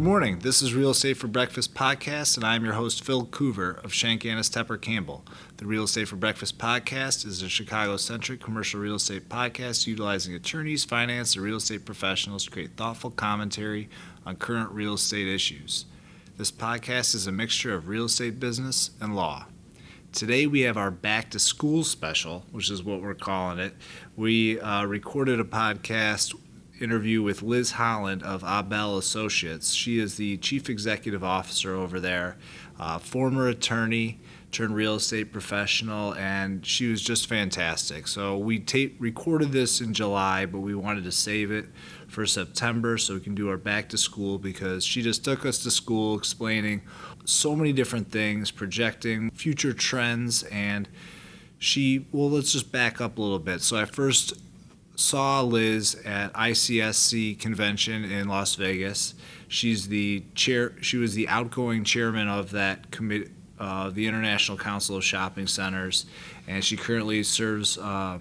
morning. This is Real Estate for Breakfast podcast, and I'm your host, Phil Coover of Shankannis Tepper Campbell. The Real Estate for Breakfast podcast is a Chicago-centric commercial real estate podcast utilizing attorneys, finance, and real estate professionals to create thoughtful commentary on current real estate issues. This podcast is a mixture of real estate business and law. Today we have our Back to School special, which is what we're calling it. We recorded a podcast interview with Liz Holland of Abell Associates. She is the Chief Executive Officer over there, former attorney turned real estate professional, and she was just fantastic. So we recorded this in July, but we wanted to save it for September so we can do our Back to School, because she just took us to school explaining so many different things, projecting future trends, and let's just back up a little bit. So I first saw Liz at ICSC convention in Las Vegas. She was the outgoing chairman of that committee, the International Council of Shopping Centers, and she currently serves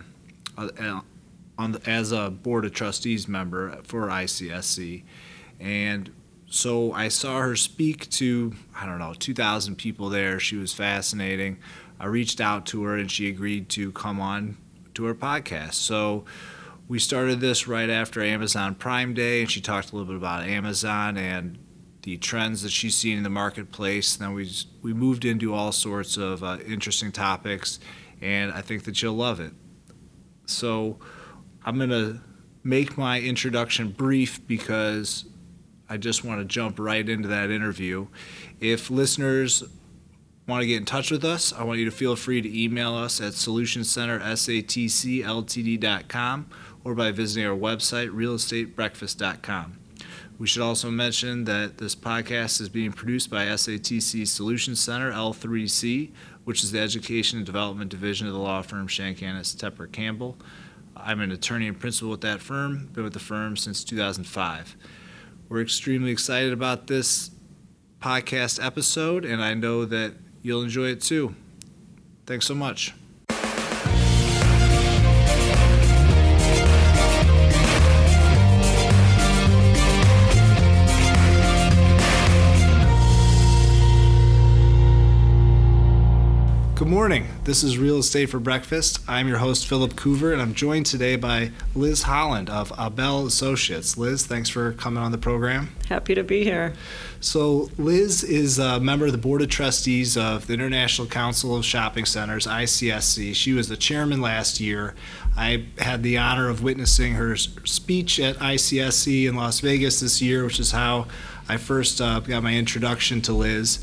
as a Board of Trustees member for ICSC. And so I saw her speak to, 2,000 people there. She was fascinating. I reached out to her and she agreed to come on to our podcast. So we started this right after Amazon Prime Day, and she talked a little bit about Amazon and the trends that she's seen in the marketplace. And then we moved into all sorts of interesting topics, and I think that you'll love it. So I'm going to make my introduction brief because I just want to jump right into that interview. If listeners want to get in touch with us, I want you to feel free to email us at solutioncentersatcltd.com or by visiting our website, realestatebreakfast.com. We should also mention that this podcast is being produced by SATC Solution Center, L3C, which is the Education and Development Division of the law firm Shankannis Tepper Campbell. I'm an attorney and principal with that firm, been with the firm since 2005. We're extremely excited about this podcast episode, and I know that you'll enjoy it too. Thanks so much. Good morning. This is Real Estate for Breakfast. I'm your host, Philip Coover, and I'm joined today by Liz Holland of Abell Associates. Liz, thanks for coming on the program. Happy to be here. So Liz is a member of the Board of Trustees of the International Council of Shopping Centers, ICSC. She was the chairman last year. I had the honor of witnessing her speech at ICSC in Las Vegas this year, which is how I first got my introduction to Liz.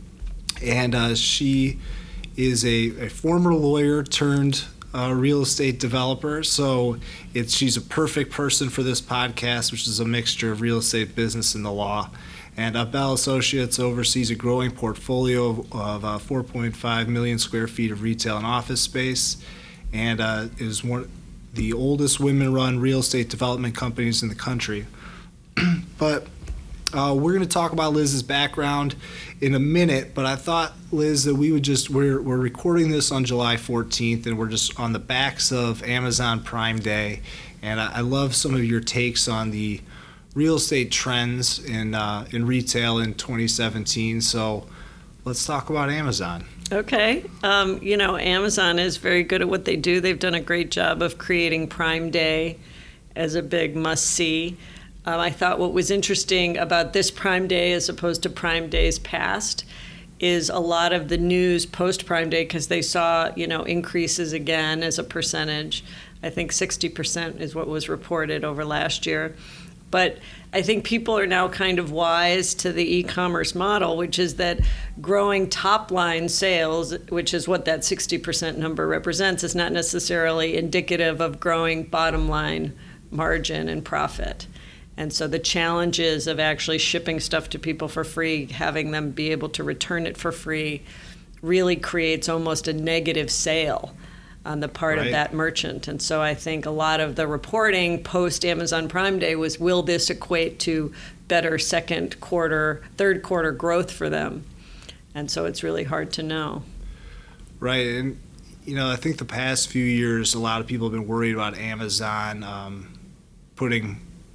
And she is a former lawyer turned real estate developer, so she's a perfect person for this podcast, which is a mixture of real estate business and the law. And Abell Associates oversees a growing portfolio of 4.5 million square feet of retail and office space, and is one of the oldest women-run real estate development companies in the country. But we're going to talk about Liz's background in a minute, but I thought, Liz, that we're recording this on July 14th, and we're just on the backs of Amazon Prime Day, and I love some of your takes on the real estate trends in retail in 2017, so let's talk about Amazon. Okay. Amazon is very good at what they do. They've done a great job of creating Prime Day as a big must-see. I thought what was interesting about this Prime Day as opposed to Prime Days past is a lot of the news post-Prime Day, because they saw, increases again as a percentage. I think 60% is what was reported over last year. But I think people are now kind of wise to the e-commerce model, which is that growing top-line sales, which is what that 60% number represents, is not necessarily indicative of growing bottom-line margin and profit. And so the challenges of actually shipping stuff to people for free, having them be able to return it for free, really creates almost a negative sale on the part of that merchant. And so I think a lot of the reporting post Amazon Prime Day was, will this equate to better second quarter, third quarter growth for them? And so it's really hard to know. Right. And, I think the past few years, a lot of people have been worried about Amazon putting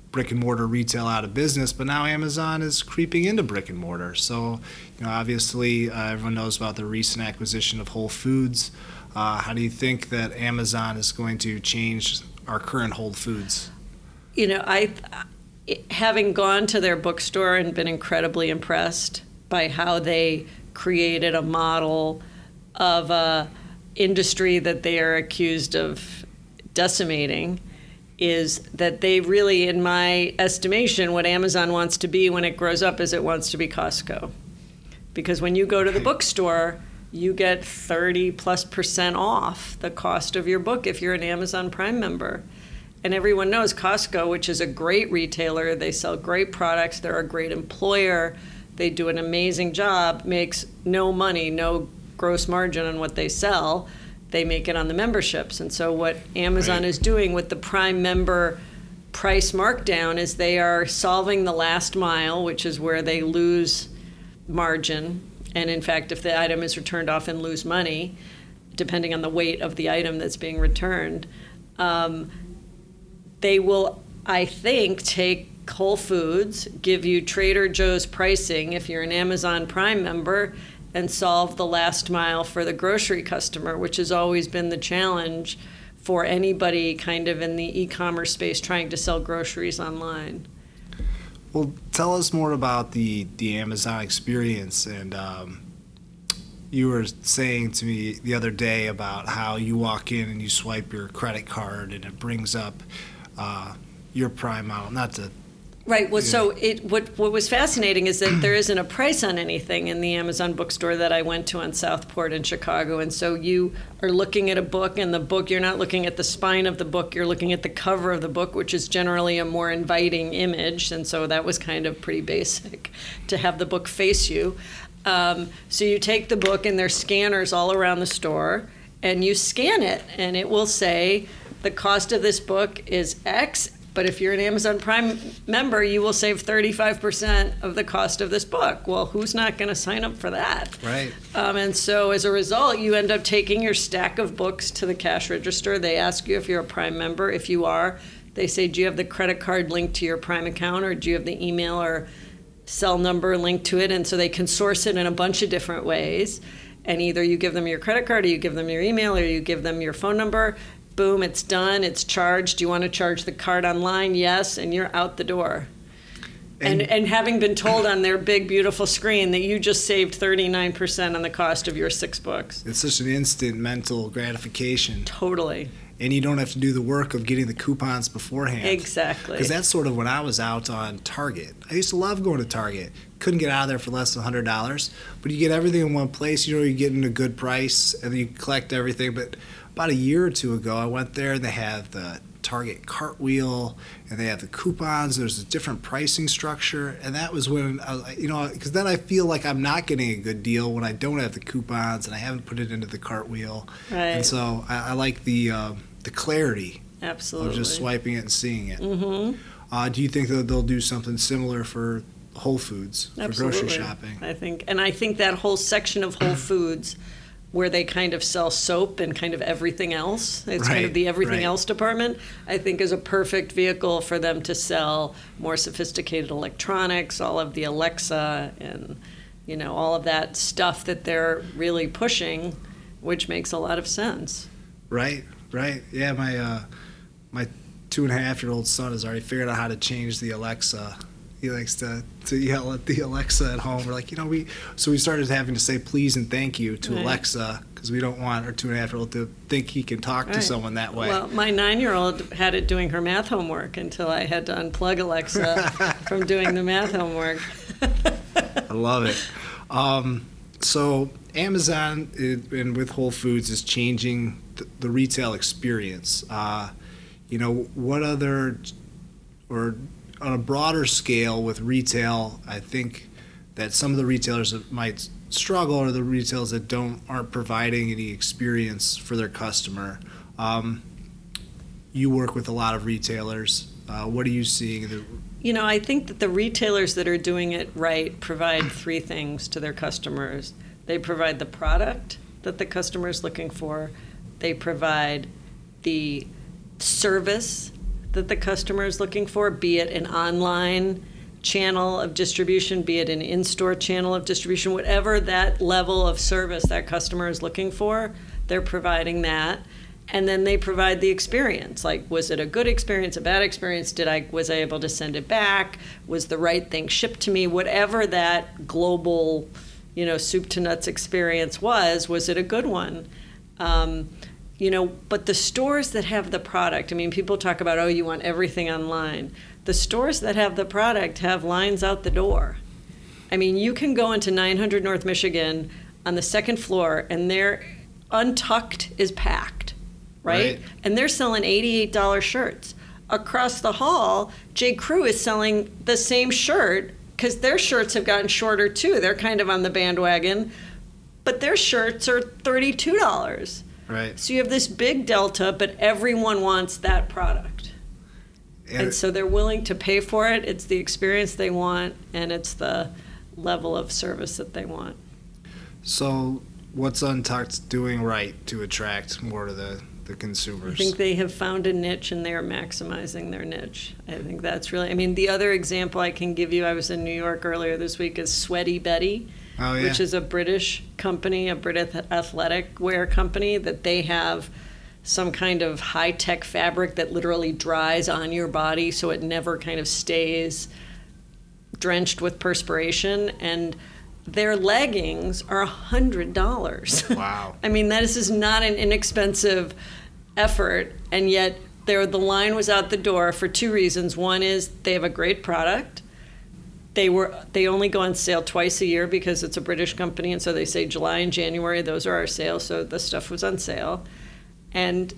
brick and mortar retail out of business, but now Amazon is creeping into brick and mortar. So, obviously everyone knows about the recent acquisition of Whole Foods. How do you think that Amazon is going to change our current Whole Foods? Having gone to their bookstore and been incredibly impressed by how they created a model of a industry that they are accused of decimating, is that they really, in my estimation, what Amazon wants to be when it grows up is it wants to be Costco. Because when you go to the bookstore, you get 30+% off the cost of your book if you're an Amazon Prime member. And everyone knows Costco, which is a great retailer. They sell great products. They're a great employer. They do an amazing job, makes no money, no gross margin on what they sell. They make it on the memberships. And so what Amazon is doing with the Prime member price markdown is they are solving the last mile, which is where they lose margin. And in fact, if the item is returned, often lose money, depending on the weight of the item that's being returned. They will, I think, take Whole Foods, give you Trader Joe's pricing if you're an Amazon Prime member, and solve the last mile for the grocery customer, which has always been the challenge for anybody kind of in the e-commerce space trying to sell groceries online. Well, tell us more about the Amazon experience. And you were saying to me the other day about how you walk in and you swipe your credit card and it brings up your Prime model, not to... Right. Well, so what was fascinating is that there isn't a price on anything in the Amazon bookstore that I went to on Southport in Chicago. And so you are looking at a book, and the book, you're not looking at the spine of the book, you're looking at the cover of the book, which is generally a more inviting image. And so that was kind of pretty basic to have the book face you. So you take the book, and there's scanners all around the store, and you scan it, and it will say the cost of this book is X. But if you're an Amazon Prime member, you will save 35% of the cost of this book. Well, who's not going to sign up for that? Right. And so as a result, you end up taking your stack of books to the cash register. They ask you if you're a Prime member. If you are, they say, do you have the credit card linked to your Prime account, or do you have the email or cell number linked to it? And so they can source it in a bunch of different ways. And either you give them your credit card, or you give them your email, or you give them your phone number. Boom, it's done, it's charged. Do you want to charge the card online? Yes, and you're out the door. And having been told on their big, beautiful screen that you just saved 39% on the cost of your 6 books. It's such an instant mental gratification. Totally. And you don't have to do the work of getting the coupons beforehand. Exactly. Because that's sort of when I was out on Target. I used to love going to Target. Couldn't get out of there for less than $100. But you get everything in one place. You're getting a good price, and then you collect everything. But about a year or two ago, I went there, and they have the Target Cartwheel, and they have the coupons. There's a different pricing structure, and that was when, because then I feel like I'm not getting a good deal when I don't have the coupons and I haven't put it into the Cartwheel. Right. And so I like the clarity. Absolutely. Of just swiping it and seeing it. Mm-hmm. Do you think that they'll do something similar for Whole Foods, for Absolutely. grocery shopping? I think that whole section of Whole Foods where they kind of sell soap and kind of everything else. It's kind of the everything else department, I think, is a perfect vehicle for them to sell more sophisticated electronics, all of the Alexa and, all of that stuff that they're really pushing, which makes a lot of sense. Right. Yeah, my 2.5-year-old son has already figured out how to change the Alexa. He likes to yell at the Alexa at home. We're like, so we started having to say please and thank you to Alexa, because we don't want our 2.5-year-old to think he can talk to someone that way. Well, my 9-year-old had it doing her math homework until I had to unplug Alexa from doing the math homework. I love it. So Amazon and with Whole Foods is changing the retail experience. What other, or on a broader scale with retail, I think that some of the retailers that might struggle are the retailers that aren't providing any experience for their customer. You work with a lot of retailers. What are you seeing? I think that the retailers that are doing it right provide 3 things to their customers. They provide the product that the customer is looking for. They provide the service that the customer is looking for, be it an online channel of distribution, be it an in-store channel of distribution, whatever that level of service that customer is looking for, they're providing that. And then they provide the experience. Like, was it a good experience, a bad experience? Was I able to send it back? Was the right thing shipped to me? Whatever that global, soup to nuts experience was it a good one? But the stores that have the product, people talk about, you want everything online. The stores that have the product have lines out the door. You can go into 900 North Michigan on the second floor, and their Untucked is packed, right? And they're selling $88 shirts. Across the hall, J. Crew is selling the same shirt because their shirts have gotten shorter too. They're kind of on the bandwagon, but their shirts are $32. Right. So you have this big delta, but everyone wants that product. And so they're willing to pay for it. It's the experience they want, and it's the level of service that they want. So what's Untucked doing right to attract more to the consumers? I think they have found a niche, and they are maximizing their niche. I think that's really, the other example I can give you, I was in New York earlier this week, is Sweaty Betty. Oh, yeah. Which is a British company, a British athletic wear company, that they have some kind of high-tech fabric that literally dries on your body so it never kind of stays drenched with perspiration. And their leggings are $100. Wow. This is not an inexpensive effort, and yet the line was out the door for two reasons. One is they have a great product. They only go on sale twice a year because it's a British company, and so they say July and January, those are our sales, so the stuff was on sale. And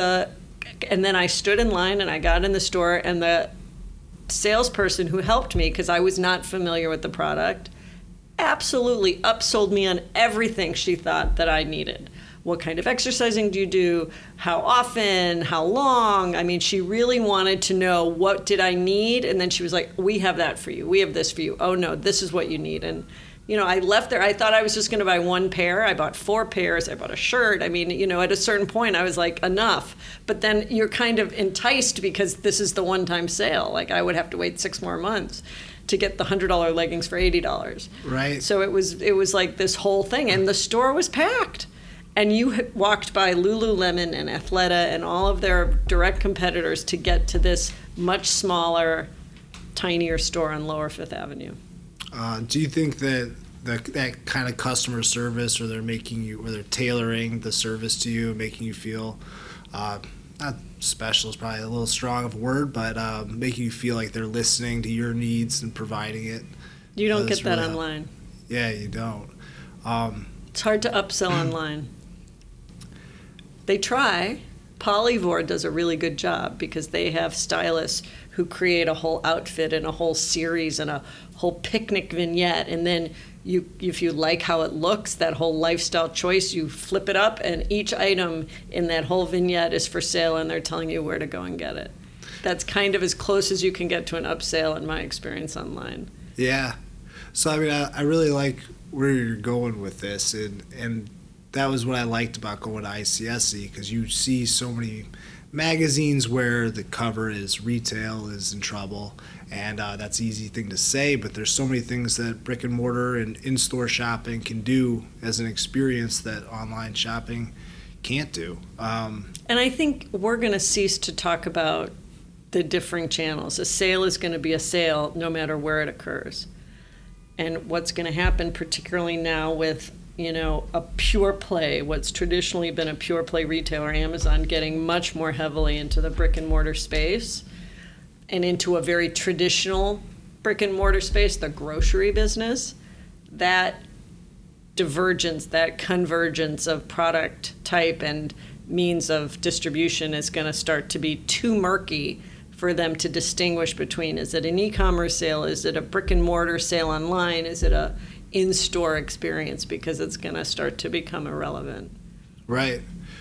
then I stood in line and I got in the store, and the salesperson who helped me, because I was not familiar with the product, absolutely upsold me on everything she thought that I needed. What kind of exercising do you do? How often? How long? She really wanted to know, what did I need? And then she was like, we have that for you. We have this for you. Oh, no, this is what you need. And, I left there. I thought I was just going to buy one pair. I bought 4 pairs. I bought a shirt. At a certain point, I was like, enough. But then you're kind of enticed because this is the one-time sale. Like, I would have to wait 6 more months to get the $100 leggings for $80. Right. So it was like this whole thing. And the store was packed. And you walked by Lululemon and Athleta and all of their direct competitors to get to this much smaller, tinier store on Lower Fifth Avenue. Do you think that that kind of customer service, or they're tailoring the service to you, making you feel, not special is probably a little strong of a word, but making you feel like they're listening to your needs and providing it? You don't get that online. Yeah, you don't. It's hard to upsell online. They try. Polyvore does a really good job because they have stylists who create a whole outfit and a whole series and a whole picnic vignette. And then if you like how it looks, that whole lifestyle choice, you flip it up, and each item in that whole vignette is for sale, and they're telling you where to go and get it. That's kind of as close as you can get to an upsell in my experience online. Yeah. So, I really like where you're going with this, and that was what I liked about going to ICSC, because you see so many magazines where the cover is retail is in trouble, and that's an easy thing to say, but there's so many things that brick and mortar and in-store shopping can do as an experience that online shopping can't do. And I think we're going to cease to talk about the differing channels. A sale is going to be a sale no matter where it occurs. And what's going to happen, particularly now with a pure play, what's traditionally been a pure play retailer, Amazon, getting much more heavily into the brick and mortar space and into a very traditional brick and mortar space, the grocery business, that divergence, that convergence of product type and means of distribution is going to start to be too murky for them to distinguish between, is it an e-commerce sale, is it a brick and mortar sale online, is it a in-store experience, because it's going to start to become irrelevant. Right.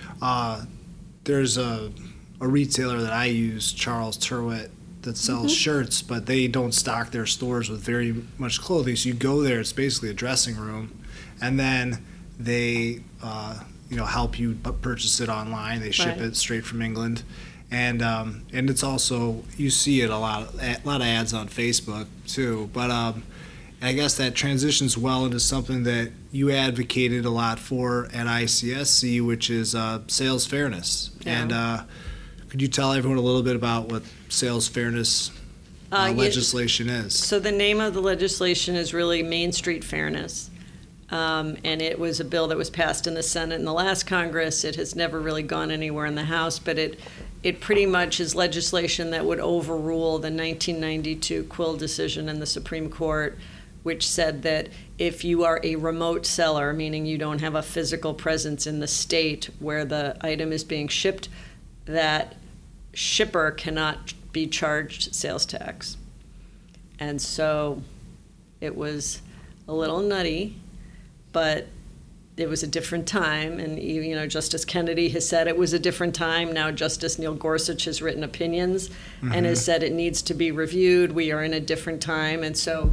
There's a retailer that I use, Charles Turwet, that sells shirts, but they don't stock their stores with very much clothing. So you go there, it's basically a dressing room, and then they help you purchase it online. They ship it straight from England. And it's also, you see it a lot of ads on Facebook too. But I guess that transitions well into something that you advocated a lot for at ICSC, which is sales fairness. Yeah. And could you tell everyone a little bit about what sales fairness legislation is? So the name of the legislation is really Main Street Fairness. And it was a bill that was passed in the Senate in the last Congress. It has never really gone anywhere in the House, but it pretty much is legislation that would overrule the 1992 Quill decision in the Supreme Court, which said that if you are a remote seller, meaning you don't have a physical presence in the state where the item is being shipped, that shipper cannot be charged sales tax. And so it was a little nutty, but it was a different time. And, you know, Justice Kennedy has said it was a different time. Now Justice Neil Gorsuch has written opinions and has said it needs to be reviewed. We are in a different time. And so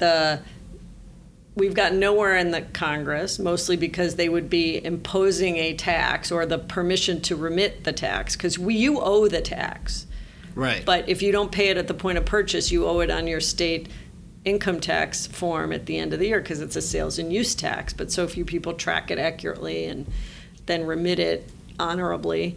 we've gotten nowhere in the Congress, mostly because they would be imposing a tax or the permission to remit the tax, because you owe the tax. Right. But if you don't pay it at the point of purchase, you owe it on your state income tax form at the end of the year, because it's a sales and use tax. But so few people track it accurately and then remit it honorably,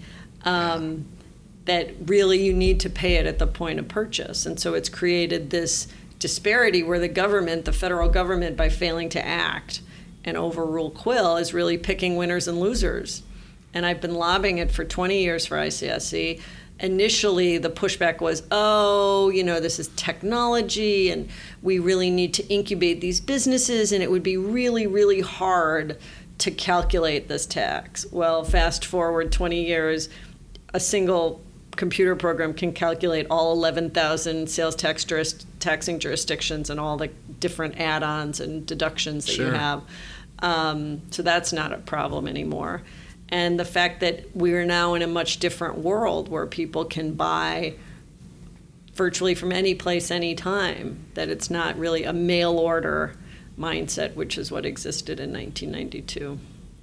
that really you need to pay it at the point of purchase. And so it's created this disparity where the federal government, by failing to act and overrule Quill, is really picking winners and losers. And I've been lobbying it for 20 years for ICSC. Initially, the pushback was, this is technology, and we really need to incubate these businesses, and it would be really, really hard to calculate this tax. Well, fast forward 20 years, a single computer program can calculate all 11,000 sales tax taxing jurisdictions and all the different add-ons and deductions that you have. So that's not a problem anymore. And the fact that we're now in a much different world where people can buy virtually from any place, any time, that it's not really a mail order mindset, which is what existed in 1992.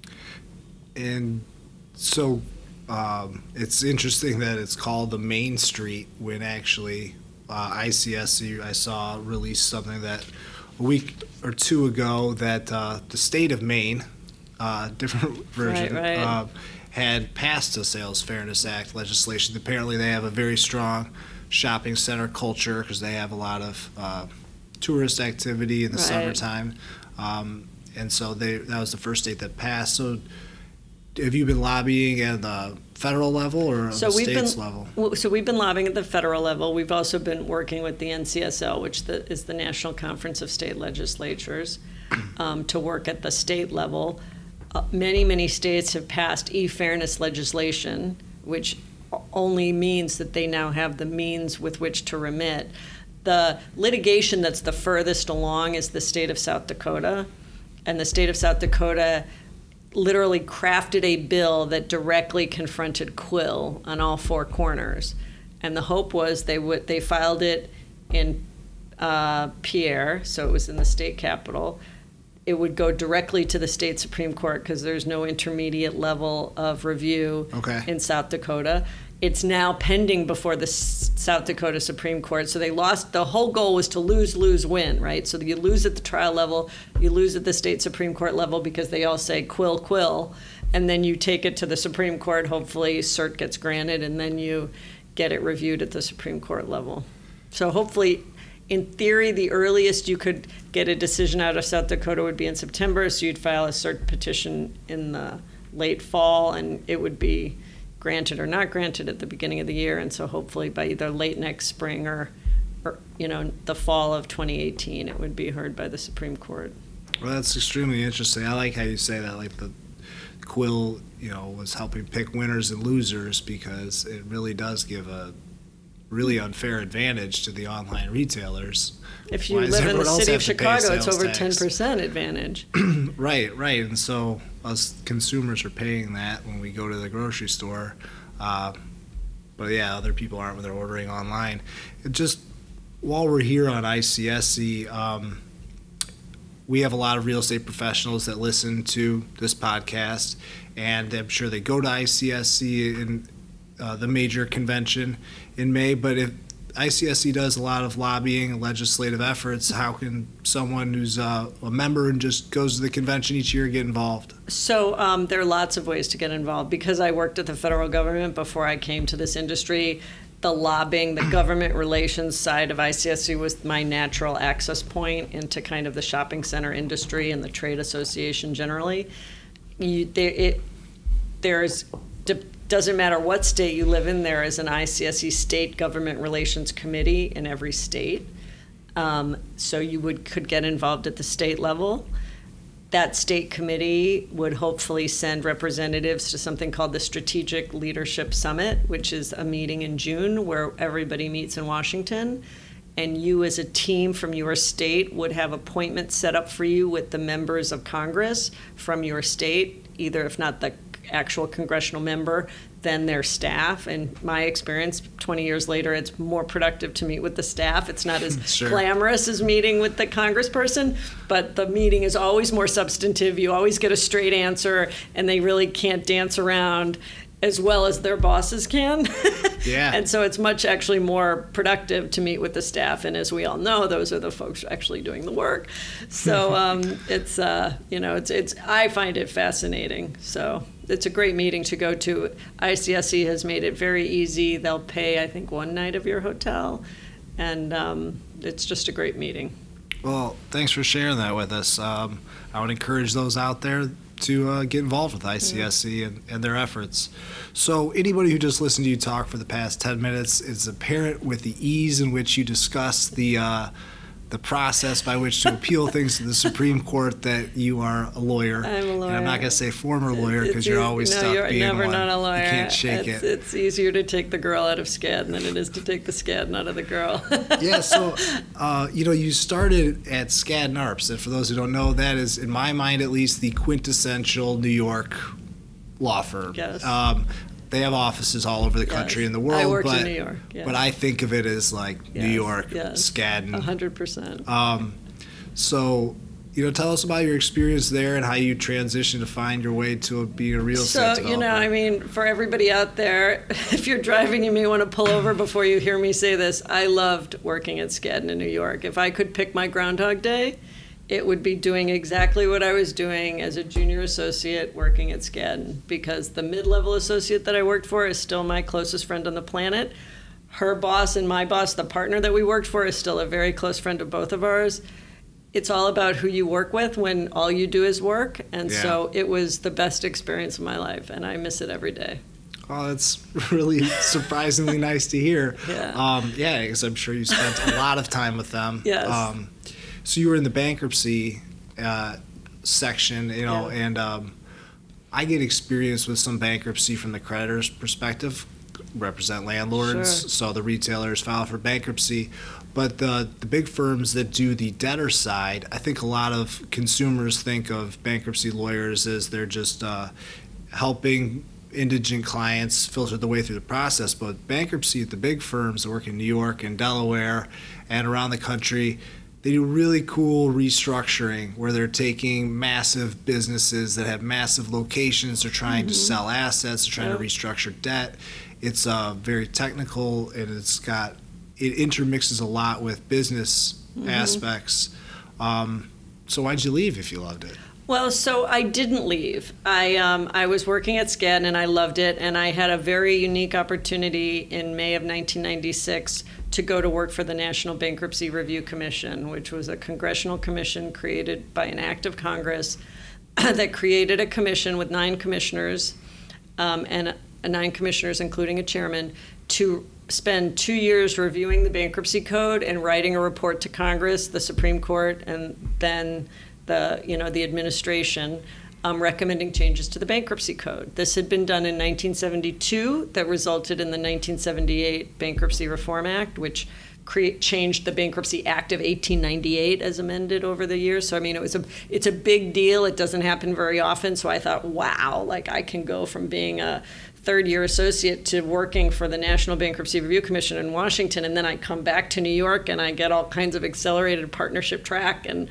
And so it's interesting that it's called the Main Street when actually ICSC, I saw, released something that a week or two ago that the state of Maine, different version, right. Had passed a Sales Fairness Act legislation. Apparently they have a very strong shopping center culture because they have a lot of tourist activity in the summertime. And so that was the first state that passed. So have you been lobbying at the federal level or the state's level? So we've been lobbying at the federal level. We've also been working with the NCSL, which is the National Conference of State Legislatures, to work at the state level. Many states have passed e-fairness legislation, which only means that they now have the means with which to remit. The litigation that's the furthest along is the state of South Dakota. And the state of South Dakota literally crafted a bill that directly confronted Quill on all four corners. And the hope was they filed it in Pierre, so it was in the state capitol. It would go directly to the state Supreme Court because there's no intermediate level of review in South Dakota. It's now pending before the South Dakota Supreme Court. So they lost. The whole goal was to lose, win, right? So you lose at the trial level, you lose at the state Supreme Court level because they all say Quill, and then you take it to the Supreme Court. Hopefully cert gets granted, and then you get it reviewed at the Supreme Court level. So hopefully, in theory, the earliest you could get a decision out of South Dakota would be in September, so you'd file a cert petition in the late fall, and it would be granted or not granted at the beginning of the year. And so hopefully by either late next spring or the fall of 2018, it would be heard by the Supreme Court. Well, that's extremely interesting. I like how you say that, like the Quill, was helping pick winners and losers, because it really does give a really unfair advantage to the online retailers. If you live in the city of Chicago, it's over 10% advantage. Right. And so us consumers are paying that when we go to the grocery store. But yeah, other people aren't when they're ordering online. Just while we're here on ICSC, we have a lot of real estate professionals that listen to this podcast, and I'm sure they go to ICSC, and the major convention in May. But if ICSC does a lot of lobbying and legislative efforts, how can someone who's a member and just goes to the convention each year get involved? So there are lots of ways to get involved. Because I worked at the federal government before I came to this industry, the lobbying, the government relations side of ICSC was my natural access point into kind of the shopping center industry and the trade association generally. Doesn't matter what state you live in, there is an ICSC state government relations committee in every state. So you could get involved at the state level. That state committee would hopefully send representatives to something called the Strategic Leadership Summit, which is a meeting in June where everybody meets in Washington. And you as a team from your state would have appointments set up for you with the members of Congress from your state, either if not the actual congressional member, then their staff. In my experience, 20 years later, it's more productive to meet with the staff. It's not as Sure. glamorous as meeting with the congressperson, but the meeting is always more substantive. You always get a straight answer, and they really can't dance around as well as their bosses can. Yeah. And so it's much actually more productive to meet with the staff. And as we all know, those are the folks actually doing the work. So it's I find it fascinating. So it's a great meeting to go to. ICSC has made it very easy. They'll pay, I think, one night of your hotel. And it's just a great meeting. Well, thanks for sharing that with us. I would encourage those out there to get involved with ICSC and their efforts. So anybody who just listened to you talk for the past 10 minutes is apparent with the ease in which you discuss the process by which to appeal things to the Supreme Court that you are a lawyer. I'm a lawyer. And I'm not going to say former lawyer because you're always stuck you're being never one. not a lawyer. You can't shake it. It's easier to take the girl out of Skadden than it is to take the Skadden out of the girl. Yeah, so, you started at Skadden Arps, and for those who don't know, that is, in my mind at least, the quintessential New York law firm. Yes. They have offices all over the country and the world. I worked in New York. Yes. But I think of it as like New York, Skadden. 100%. So, tell us about your experience there and how you transitioned to find your way to being a real estate developer. For everybody out there, if you're driving, you may want to pull over before you hear me say this. I loved working at Skadden in New York. If I could pick my Groundhog Day, it would be doing exactly what I was doing as a junior associate working at Skadden, because the mid-level associate that I worked for is still my closest friend on the planet. Her boss and my boss, the partner that we worked for, is still a very close friend of both of ours. It's all about who you work with when all you do is work. And so it was the best experience of my life, and I miss it every day. Oh, that's really surprisingly nice to hear. Yeah. Because I'm sure you spent a lot of time with them. Yes. So you were in the bankruptcy section, and I get experience with some bankruptcy from the creditor's perspective, represent landlords, Sure. so the retailers file for bankruptcy. But the big firms that do the debtor side, I think a lot of consumers think of bankruptcy lawyers as they're just helping indigent clients filter the way through the process. But bankruptcy at the big firms that work in New York and Delaware and around the country, they do really cool restructuring where they're taking massive businesses that have massive locations. They're trying to sell assets. They're trying to restructure debt. It's very technical, and it intermixes a lot with business aspects. So why'd you leave if you loved it? Well, so I didn't leave. I was working at Skadden, and I loved it. And I had a very unique opportunity in May of 1996 to go to work for the National Bankruptcy Review Commission, which was a congressional commission created by an act of Congress that created a commission with 9 commissioners, and 9 commissioners, including a chairman, to spend 2 years reviewing the bankruptcy code and writing a report to Congress, the Supreme Court, and then the administration, recommending changes to the bankruptcy code. This had been done in 1972 that resulted in the 1978 Bankruptcy Reform Act, which changed the Bankruptcy Act of 1898 as amended over the years. So, it's a big deal. It doesn't happen very often. So I thought, wow, I can go from being a third-year associate to working for the National Bankruptcy Review Commission in Washington, and then I come back to New York and I get all kinds of accelerated partnership track and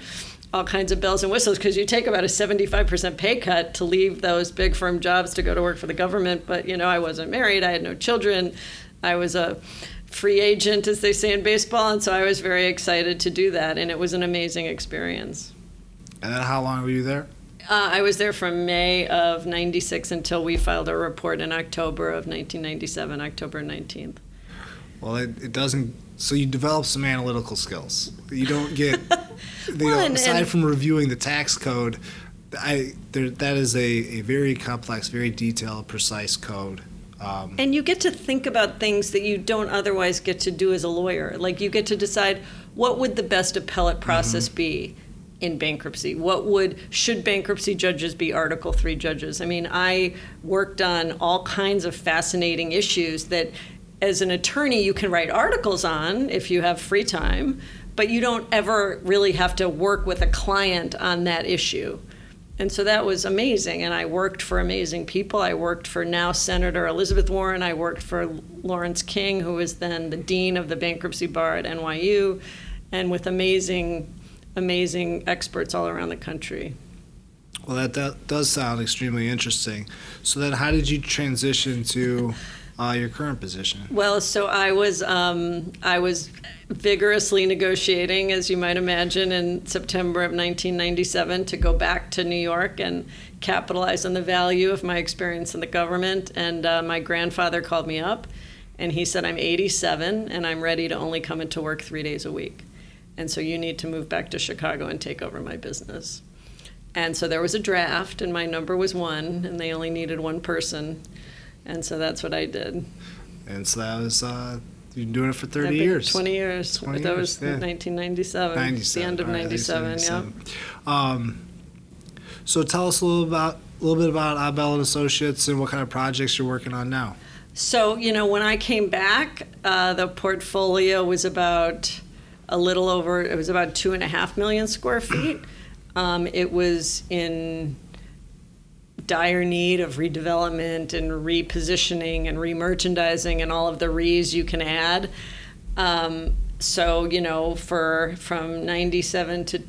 all kinds of bells and whistles, because you take about a 75% pay cut to leave those big firm jobs to go to work for the government. But, I wasn't married. I had no children. I was a free agent, as they say in baseball. And so I was very excited to do that. And it was an amazing experience. And then how long were you there? I was there from May of 96 until we filed our report in October of 1997, October 19th. Well, it doesn't. So you develop some analytical skills. You don't get, aside from reviewing the tax code, that is a very complex, very detailed, precise code. And you get to think about things that you don't otherwise get to do as a lawyer. Like, you get to decide, what would the best appellate process be in bankruptcy? Should bankruptcy judges be Article III judges? I mean, I worked on all kinds of fascinating issues that, as an attorney, you can write articles on if you have free time, but you don't ever really have to work with a client on that issue. And so that was amazing. And I worked for amazing people. I worked for now Senator Elizabeth Warren. I worked for Lawrence King, who was then the dean of the bankruptcy bar at NYU, and with amazing experts all around the country. Well, that does sound extremely interesting. So then how did you transition to your current position? Well, so I was vigorously negotiating, as you might imagine, in September of 1997 to go back to New York and capitalize on the value of my experience in the government. And my grandfather called me up, and he said, I'm 87, and I'm ready to only come into work 3 days a week. And so you need to move back to Chicago and take over my business. And so there was a draft, and my number was 1, and they only needed 1 person. And so that's what I did. And so that was, you've been doing it for 30 years. 20 years. That was 1997. The end of 97, yeah. So tell us a little bit about Abell & Associates and what kind of projects you're working on now. So, when I came back, the portfolio was about about 2.5 million square feet. It was in dire need of redevelopment and repositioning and remerchandising and all of the re's you can add. So, from 97 to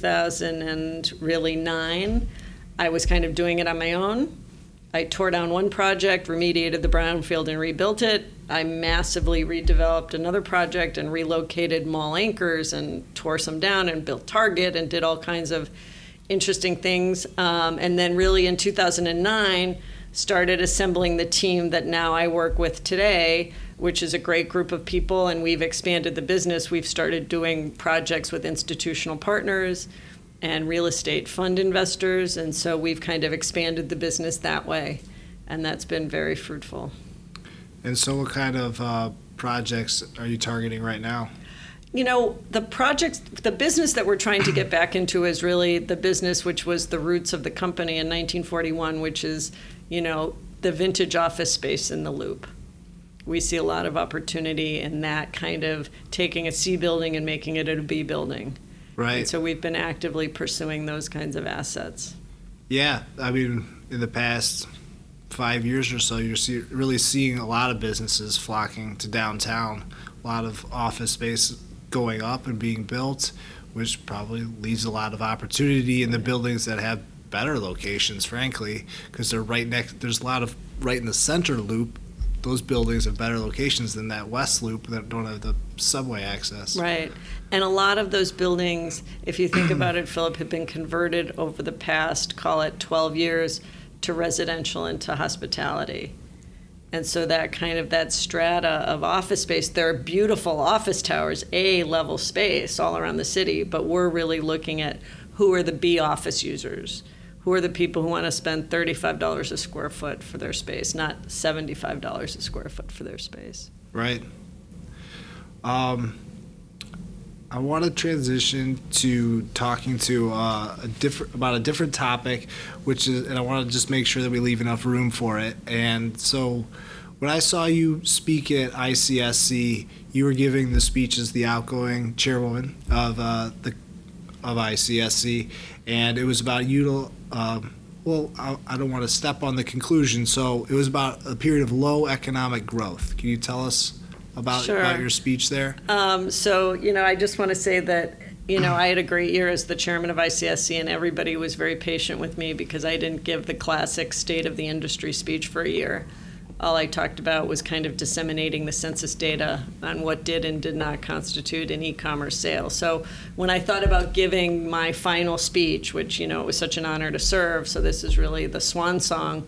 2009, I was kind of doing it on my own. I tore down one project, remediated the brownfield and rebuilt it. I massively redeveloped another project and relocated mall anchors and tore some down and built Target and did all kinds of interesting things. And then really in 2009, started assembling the team that now I work with today, which is a great group of people, and we've expanded the business. We've started doing projects with institutional partners and real estate fund investors, and so we've kind of expanded the business that way, and that's been very fruitful. And so what kind of projects are you targeting right now? The business that we're trying to get back into is really the business which was the roots of the company in 1941, which is, the vintage office space in the Loop. We see a lot of opportunity in that, kind of taking a C building and making it a B building. Right. And so we've been actively pursuing those kinds of assets. Yeah, I mean, in the past 5 years or so, you're really seeing a lot of businesses flocking to downtown, a lot of office space going up and being built, which probably leaves a lot of opportunity in the buildings that have better locations, frankly, because they're there's a lot of right in the center Loop. Those buildings have better locations than that West Loop that don't have the subway access. Right. And a lot of those buildings, if you think about it, Philip, have been converted over the past, call it 12 years, to residential and to hospitality. And so that strata of office space, there are beautiful office towers, A-level space all around the city, but we're really looking at who are the B office users. Who are the people who want to spend $35 a square foot for their space, not $75 a square foot for their space? Right. I want to transition to talking to about a different topic, and I want to just make sure that we leave enough room for it. And so, when I saw you speak at ICSC, you were giving the speech as the outgoing chairwoman of ICSC, and it was about I don't want to step on the conclusion, so it was about a period of low economic growth. Can you tell us about Sure. your speech there? So, I just want to say that, I had a great year as the chairman of ICSC, and everybody was very patient with me because I didn't give the classic state of the industry speech for a year. All I talked about was kind of disseminating the census data on what did and did not constitute an e-commerce sale. So when I thought about giving my final speech, which, it was such an honor to serve, so this is really the swan song,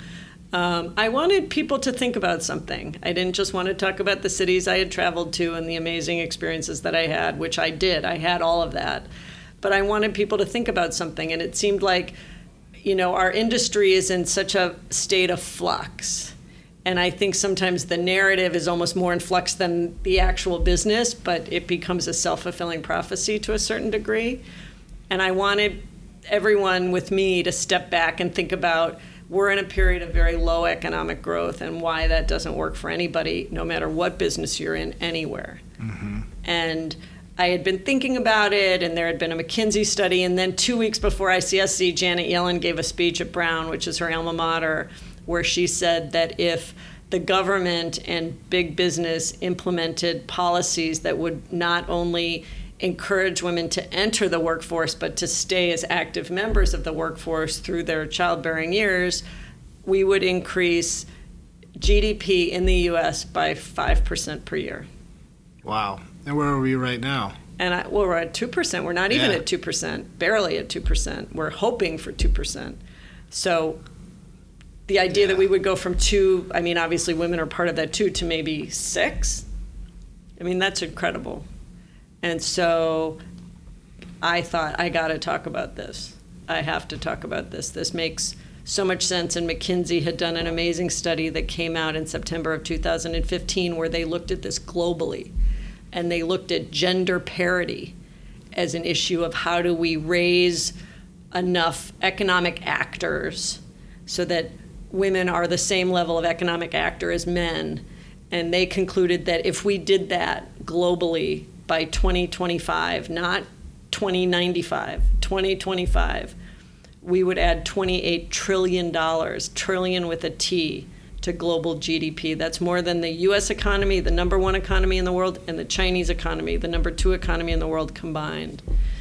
I wanted people to think about something. I didn't just want to talk about the cities I had traveled to and the amazing experiences that I had, which I did. I had all of that. But I wanted people to think about something, and it seemed like, our industry is in such a state of flux. And I think sometimes the narrative is almost more in flux than the actual business, but it becomes a self-fulfilling prophecy to a certain degree. And I wanted everyone with me to step back and think about, we're in a period of very low economic growth and why that doesn't work for anybody, no matter what business you're in, anywhere. Mm-hmm. And I had been thinking about it, and there had been a McKinsey study, and then 2 weeks before ICSC, Janet Yellen gave a speech at Brown, which is her alma mater, where she said that if the government and big business implemented policies that would not only encourage women to enter the workforce, but to stay as active members of the workforce through their childbearing years, we would increase GDP in the U.S. by 5% per year. Wow. And where are we right now? And we're at 2%. We're not even at 2%, barely at 2%. We're hoping for 2%. So the idea that we would go from 2, obviously women are part of that too, to maybe 6, that's incredible. And so I thought, I got to talk about this. I have to talk about this. This makes so much sense. And McKinsey had done an amazing study that came out in September of 2015 where they looked at this globally. And they looked at gender parity as an issue of how do we raise enough economic actors so that women are the same level of economic actor as men. And they concluded that if we did that globally by 2025, not 2095, 2025, we would add $28 trillion, trillion with a T, to global GDP. That's more than the U.S. economy, the number 1 economy in the world, and the Chinese economy, the number 2 economy in the world combined.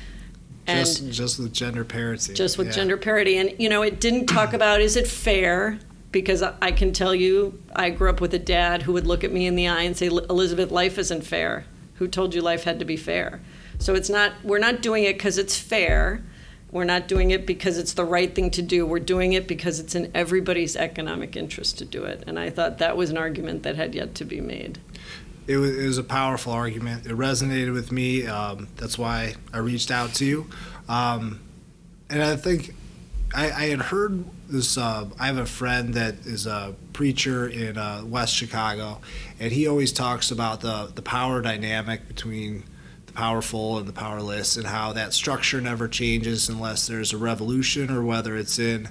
And just with gender parity. Just with gender parity. And, it didn't talk about, is it fair? Because I can tell you, I grew up with a dad who would look at me in the eye and say, Elizabeth, life isn't fair. Who told you life had to be fair? So we're not doing it because it's fair. We're not doing it because it's the right thing to do. We're doing it because it's in everybody's economic interest to do it. And I thought that was an argument that had yet to be made. It was a powerful argument. It resonated with me. That's why I reached out to you. And I think I had heard this. I have a friend that is a preacher in West Chicago, and he always talks about the power dynamic between the powerful and the powerless, and how that structure never changes unless there's a revolution, or whether it's in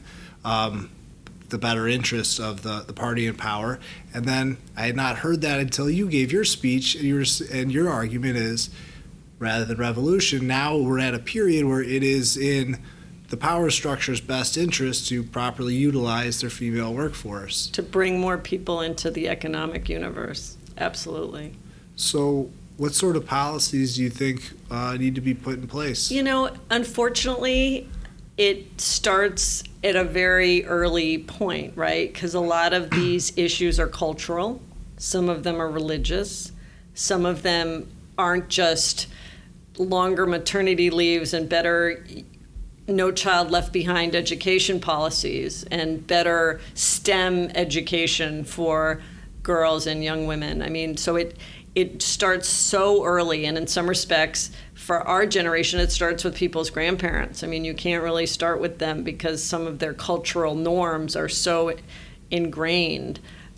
the better interests of the party in power. And then I had not heard that until you gave your speech, and your argument is, rather than revolution, now we're at a period where it is in the power structure's best interest to properly utilize their female workforce. To bring more people into the economic universe. Absolutely. So what sort of policies do you think need to be put in place? Unfortunately, it starts at a very early point, right? Because a lot of these issues are cultural. Some of them are religious. Some of them aren't just longer maternity leaves and better no child left behind education policies and better STEM education for girls and young women. So it starts so early, and in some respects, for our generation, it starts with people's grandparents. You can't really start with them because some of their cultural norms are so ingrained.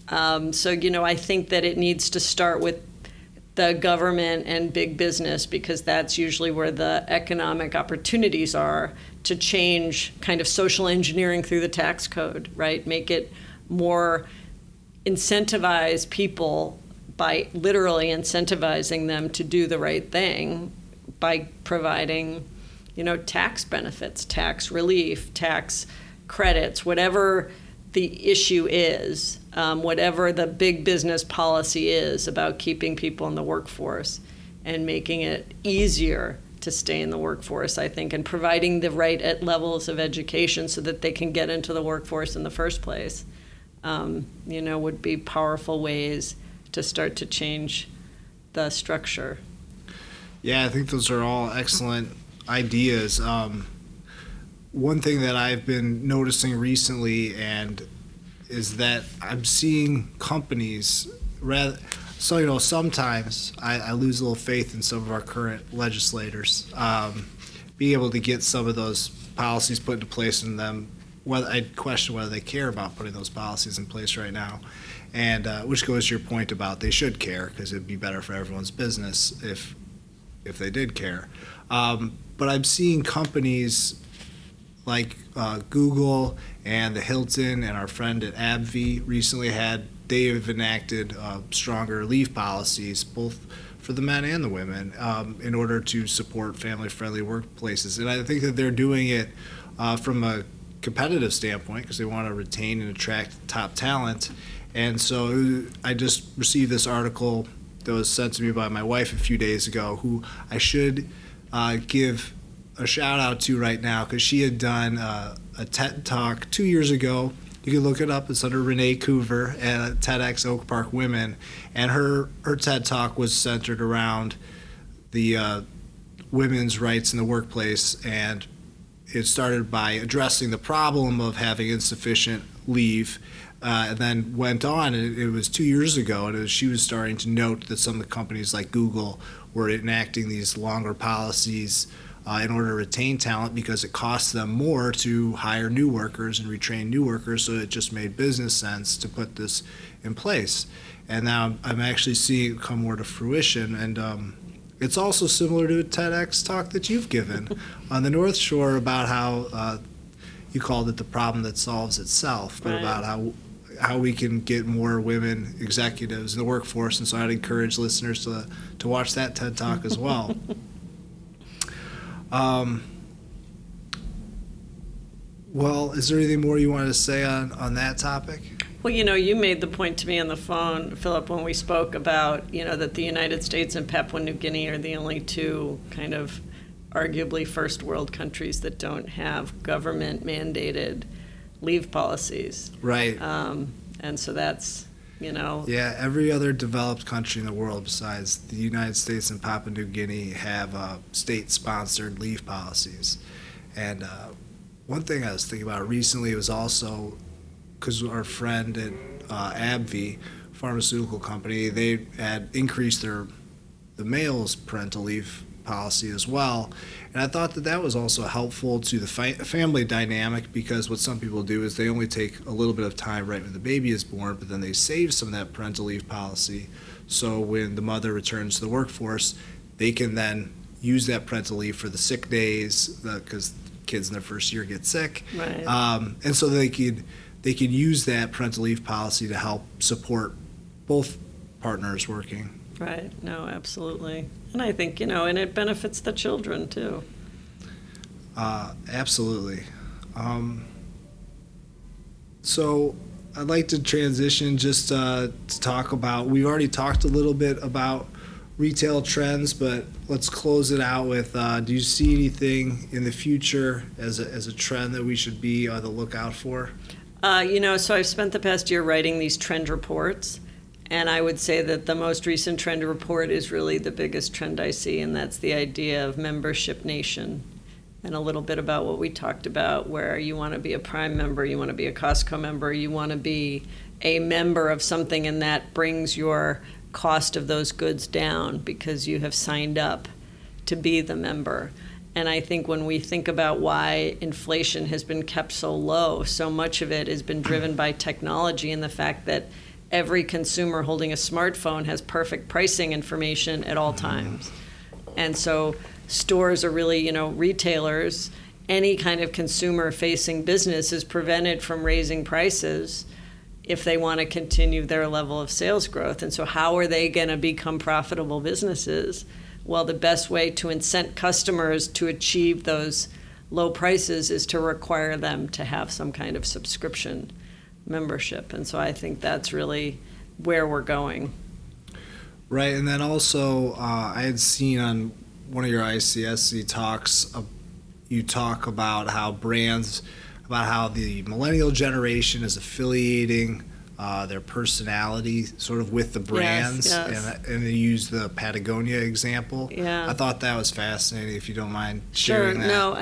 I think that it needs to start with the government and big business, because that's usually where the economic opportunities are to change kind of social engineering through the tax code, right? Make it more incentivize people by literally incentivizing them to do the right thing by providing, tax benefits, tax relief, tax credits, whatever the issue is, whatever the big business policy is about keeping people in the workforce and making it easier to stay in the workforce, I think, and providing the right levels of education so that they can get into the workforce in the first place, would be powerful ways to start to change the structure. Yeah, I think those are all excellent ideas. One thing that I've been noticing recently is that I'm seeing companies sometimes I lose a little faith in some of our current legislators, being able to get some of those policies put into place, and them, I question whether they care about putting those policies in place right now, and which goes to your point about they should care, because it'd be better for everyone's business if they did care. But I'm seeing companies like Google and the Hilton and our friend at AbbVie recently they have enacted stronger leave policies, both for the men and the women, in order to support family-friendly workplaces. And I think that they're doing it from a competitive standpoint, because they want to retain and attract top talent. And so I just received this article that was sent to me by my wife a few days ago, who I should give a shout out to right now, because she had done a TED Talk 2 years ago. You can look it up. It's under Renee Coover at TEDx Oak Park Women. And her TED Talk was centered around the women's rights in the workplace. And it started by addressing the problem of having insufficient leave, and then went on. And it was 2 years ago, and she was starting to note that some of the companies like Google were enacting these longer policies in order to retain talent, because it costs them more to hire new workers and retrain new workers, so it just made business sense to put this in place. And now I'm actually seeing it come more to fruition, and it's also similar to a TEDx talk that you've given on the North Shore about how you called it the problem that solves itself, but right. About how we can get more women executives in the workforce. And so I'd encourage listeners to watch that TED Talk as well. Well, is there anything more you wanted to say on that topic? Well, you made the point to me on the phone, Philip, when we spoke about, that the United States and Papua New Guinea are the only two kind of arguably first world countries that don't have government mandated leave policies. Right. And so that's, Yeah, every other developed country in the world besides the United States and Papua New Guinea have state-sponsored leave policies. And one thing I was thinking about recently was also, because our friend at AbbVie, pharmaceutical company, they had increased the male's parental leave policy as well. And I thought that was also helpful to the family dynamic, because what some people do is they only take a little bit of time right when the baby is born, but then they save some of that parental leave policy, so when the mother returns to the workforce, they can then use that parental leave for the sick days, because kids in their first year get sick. Right. And so they could use that parental leave policy to help support both partners working. Right. No, absolutely. And I think, and it benefits the children too. Absolutely. So I'd like to transition just to talk about, we've already talked a little bit about retail trends, but let's close it out with, do you see anything in the future as a trend that we should be on the lookout for? So I've spent the past year writing these trend reports. And I would say that the most recent trend report is really the biggest trend I see, and that's the idea of membership nation. And a little bit about what we talked about, where you want to be a Prime member, you want to be a Costco member, you want to be a member of something, and that brings your cost of those goods down because you have signed up to be the member. And I think when we think about why inflation has been kept so low, so much of it has been driven by technology and the fact that every consumer holding a smartphone has perfect pricing information at all times. And so stores are really, retailers, any kind of consumer-facing business is prevented from raising prices if they want to continue their level of sales growth. And so how are they going to become profitable businesses? Well, the best way to incent customers to achieve those low prices is to require them to have some kind of subscription membership. And so I think that's really where we're going. Right. And then also I had seen on one of your ICSC talks, you talk about how the millennial generation is affiliating their personality sort of with the brands. Yes. And they use the Patagonia example. Yeah. I thought that was fascinating, if you don't mind sharing that. No,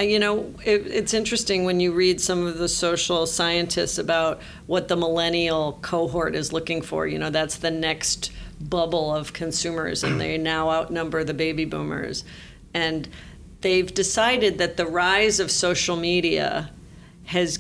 it's interesting when you read some of the social scientists about what the millennial cohort is looking for. That's the next bubble of consumers, and they now outnumber the baby boomers. And they've decided that the rise of social media has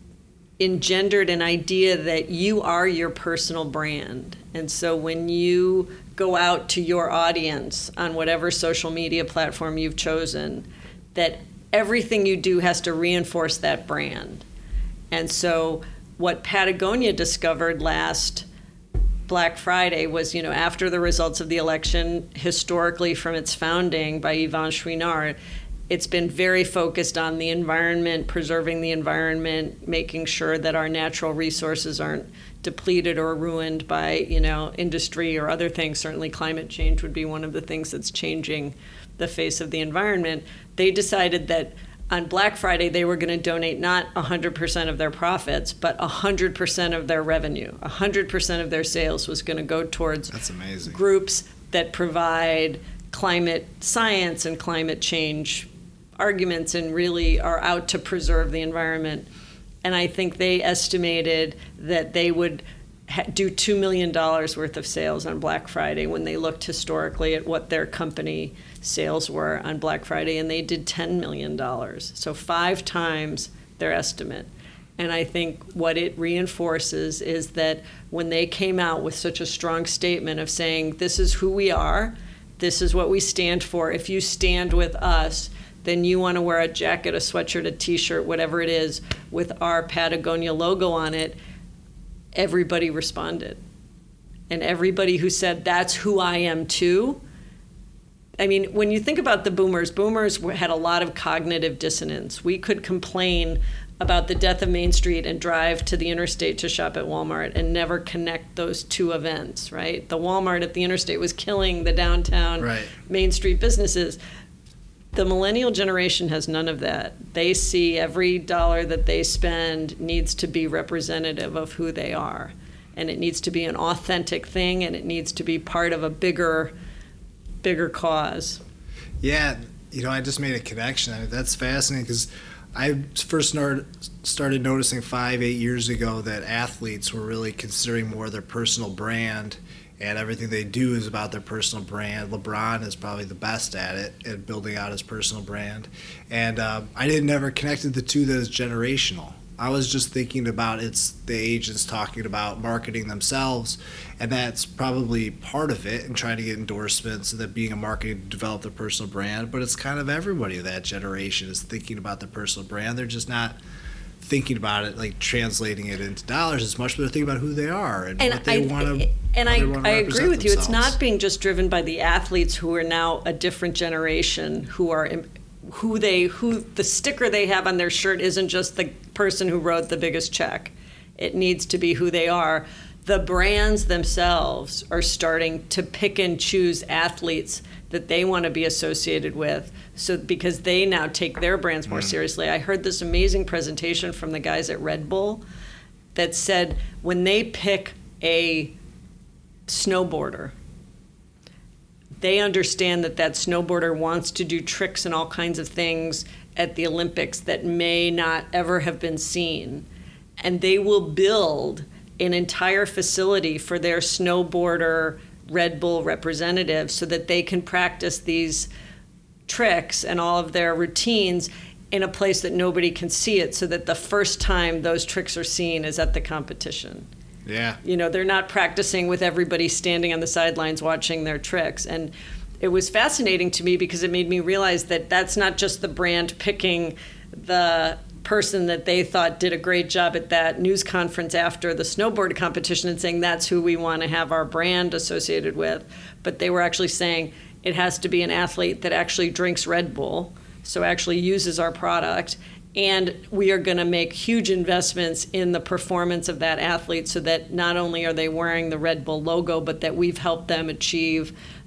engendered an idea that you are your personal brand. And so when you go out to your audience on whatever social media platform you've chosen, that everything you do has to reinforce that brand. And so what Patagonia discovered last Black Friday was, after the results of the election, historically from its founding by Yvon Chouinard, it's been very focused on the environment, preserving the environment, making sure that our natural resources aren't depleted or ruined by, industry or other things. Certainly climate change would be one of the things that's changing the face of the environment. They decided that on Black Friday, they were going to donate not 100% of their profits, but 100% of their revenue. 100% of their sales was going to go towards That's amazing. Groups that provide climate science and climate change arguments and really are out to preserve the environment. And I think they estimated that they would do $2 million worth of sales on Black Friday when they looked historically at what their company sales were on Black Friday, and they did $10 million. So 5 times their estimate. And I think what it reinforces is that when they came out with such a strong statement of saying, this is who we are, this is what we stand for. If you stand with us, then you want to wear a jacket, a sweatshirt, a T-shirt, whatever it is, with our Patagonia logo on it. Everybody responded. And everybody who said, that's who I am too. I mean, when you think about the boomers had a lot of cognitive dissonance. We could complain about the death of Main Street and drive to the interstate to shop at Walmart and never connect those two events, right? The Walmart at the interstate was killing the downtown Main Street businesses. The millennial generation has none of that. They see every dollar that they spend needs to be representative of who they are. And it needs to be an authentic thing, and it needs to be part of a bigger cause. Yeah, I just made a connection. I mean, that's fascinating because I first started noticing 5-8 years ago that athletes were really considering more their personal brand, and everything they do is about their personal brand. LeBron is probably the best at it, at building out his personal brand. And I never connected the two that is generational. I was just thinking about it's the agents talking about marketing themselves, and that's probably part of it, and trying to get endorsements and that being a marketing to develop their personal brand. But it's kind of everybody of that generation is thinking about their personal brand. They're just not thinking about it like translating it into dollars as much, but they're thinking about who they are and what they want to. And I agree with you. It's themselves. not being just driven by the athletes who are now a different generation who the sticker they have on their shirt isn't just the person who wrote the biggest check. It needs to be who they are. The brands themselves are starting to pick and choose athletes that they want to be associated with, so because they now take their brands more seriously. I heard this amazing presentation from the guys at Red Bull that said when they pick a snowboarder, they understand that snowboarder wants to do tricks and all kinds of things at the Olympics that may not ever have been seen. And they will build an entire facility for their snowboarder Red Bull representatives so that they can practice these tricks and all of their routines in a place that nobody can see it, so that the first time those tricks are seen is at the competition. Yeah. They're not practicing with everybody standing on the sidelines watching their tricks. And it was fascinating to me because it made me realize that that's not just the brand picking the person that they thought did a great job at that news conference after the snowboard competition and saying that's who we want to have our brand associated with. But they were actually saying it has to be an athlete that actually drinks Red Bull, so actually uses our product. And we are going to make huge investments in the performance of that athlete so that not only are they wearing the Red Bull logo, but that we've helped them achieve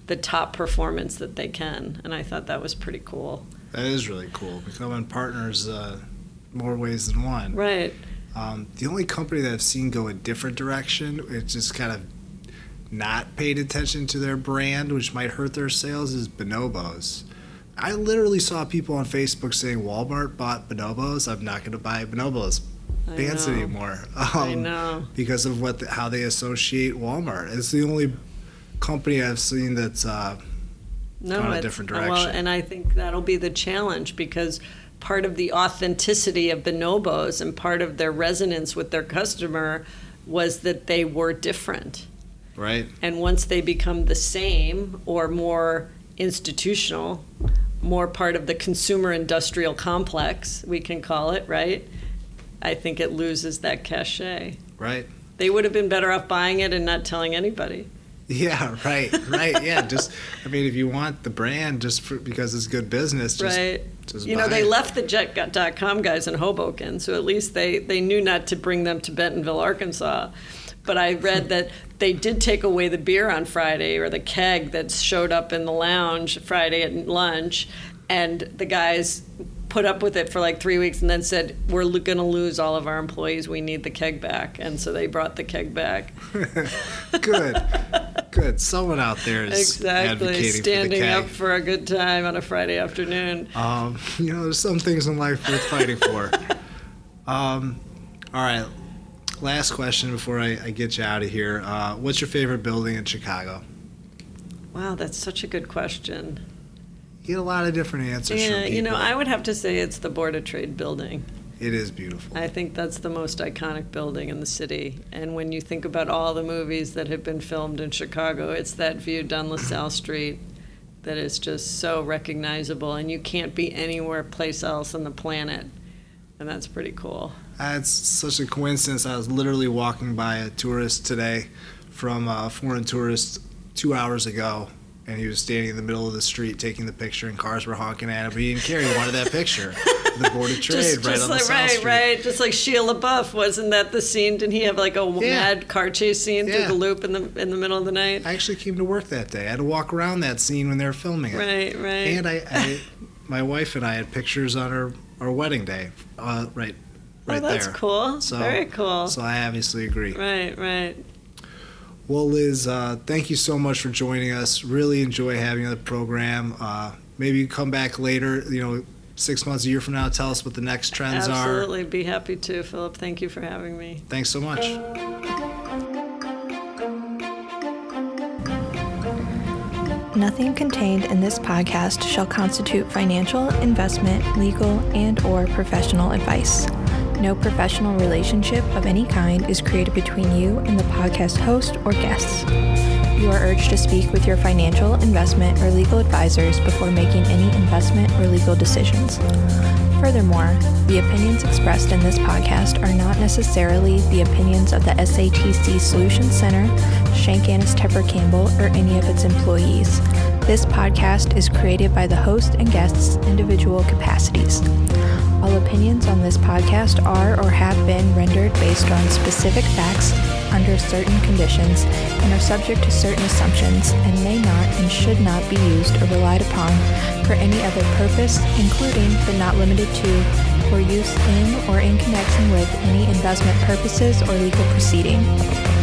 the top performance that they can. And I thought that was pretty cool. That is really cool. Becoming partners more ways than one. Right. The only company that I've seen go a different direction, it just kind of not paid attention to their brand, which might hurt their sales, is Bonobos. I literally saw people on Facebook saying Walmart bought Bonobos. I'm not going to buy Bonobos pants anymore. I know. Because of how they associate Walmart. It's the only company I've seen that's gone a different direction. Well, and I think that'll be the challenge, because part of the authenticity of Bonobos and part of their resonance with their customer was that they were different. Right. And once they become the same or more institutional, more part of the consumer industrial complex, we can call it, right? I think it loses that cachet. Right. They would have been better off buying it and not telling anybody. Yeah, right. Yeah, if you want the brand because it's good business, just buy they it. left the Jet.com guys in Hoboken, so at least they knew not to bring them to Bentonville, Arkansas. But I read that they did take away the beer on Friday, or the keg that showed up in the lounge Friday at lunch, and the guys put up with it for like 3 weeks and then said, we're going to lose all of our employees. We need the keg back. And so they brought the keg back. Good. Someone out there is advocating standing for the keg. up for a good time on a Friday afternoon. There's some things in life worth fighting for. All right. Last question before I get you out of here. What's your favorite building in Chicago? Wow, that's such a good question. You get a lot of different answers from people. I would have to say it's the Board of Trade building. It is beautiful. I think that's the most iconic building in the city. And when you think about all the movies that have been filmed in Chicago, it's that view down LaSalle Street that is just so recognizable, and you can't be anywhere place else on the planet. And that's pretty cool. That's such a coincidence. I was literally walking by a tourist today from a foreign tourist 2 hours ago, and he was standing in the middle of the street taking the picture, and cars were honking at him, but he didn't care. He wanted that picture. The Board of Trade right on the South Street. Right. Just like Shia LaBeouf, wasn't that the scene? Didn't he have like a mad car chase scene through the loop in the middle of the night? I actually came to work that day. I had to walk around that scene when they were filming it. Right. And I my wife and I had pictures on our wedding day, right there. That's cool. Very cool. So I obviously agree. Right. Well, Liz, thank you so much for joining us. Really enjoy having you on the program. Maybe you come back later, 6 months, a year from now, tell us what the next trends are. Absolutely. Be happy to, Philip. Thank you for having me. Thanks so much. Nothing contained in this podcast shall constitute financial, investment, legal, and/or professional advice. No professional relationship of any kind is created between you and the podcast host or guests. You are urged to speak with your financial, investment, or legal advisors before making any investment or legal decisions. Furthermore, the opinions expressed in this podcast are not necessarily the opinions of the SATC Solutions Center, Schenck Annis Tepper Campbell, or any of its employees. This podcast is created by the host and guests' individual capacities. All opinions on this podcast are or have been rendered based on specific facts under certain conditions and are subject to certain assumptions and may not and should not be used or relied upon for any other purpose, including but not limited to, for use in or in connection with any investment purposes or legal proceeding.